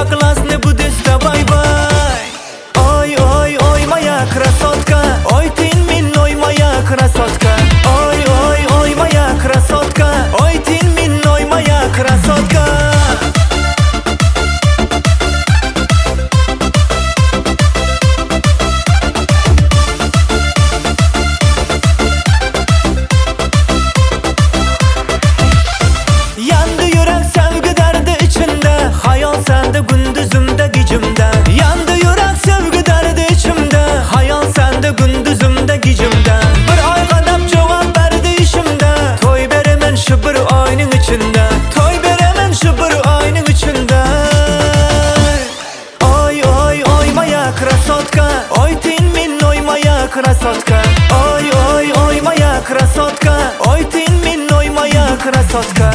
согласны, буду с тобой бай. Ой, ой, ой, моя красотка, ой, ты миной, моя красотка. Ой, ой, ой, моя красотка, ой, ты миной, моя красотка. Yandı yürek sevgi derdi içinde, hayal sende gündüzümde gecimde. Yandı yürek sevgi derdi içimde, hayal sende gündüzümde gecimde. Bir ay kadar cevap verdi işimde, toy beremen şu bir ayının içinde. Toy beremen şu bir ayının içinde. Oy oy oy moya krasotka, oy tin min oy moya krasotka. Oy oy oy moya krasotka, oy tin min oy moya krasotka.